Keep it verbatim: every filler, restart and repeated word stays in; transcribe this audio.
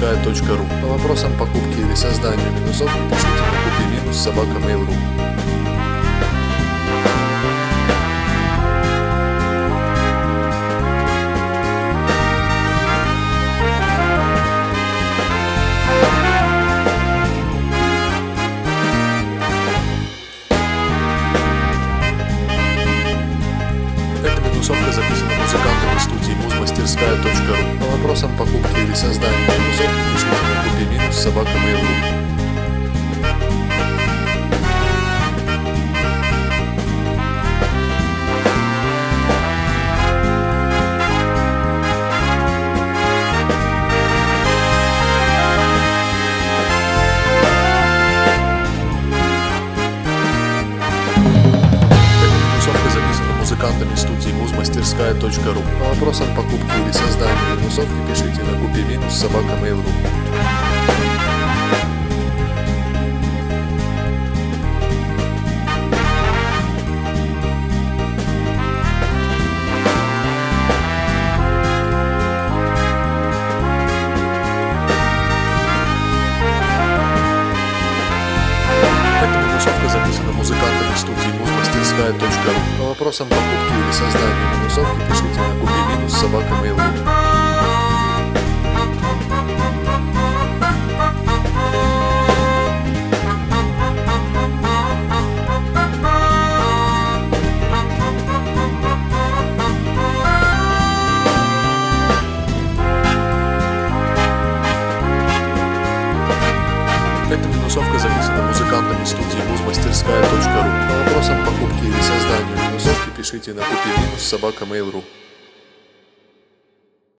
музмастерская точка ру. По вопросам покупки или создания минусовки пишите на купи минус собака mail точка ру. Эта минусовка записана музыкантами студии музмастерская точка ру. По вопросам покупки или создания минусовки пишите на купи минус собака mail точка ру. Музыкантами студии музмастерская точка ру. По вопросам покупки или создания минусовки пишите на купи минус собака mail точка ру. Эта минусовка записана музыкантами студии музмастерская точка ру. По вопросам покупки или создания минусовки пишите на купи минус собака mail точка ру. Эта минусовка записана музыкантами студии музмастерская точка ру. По вопросам покупки или создания минусовки пишите на купи минус собака mail точка ру.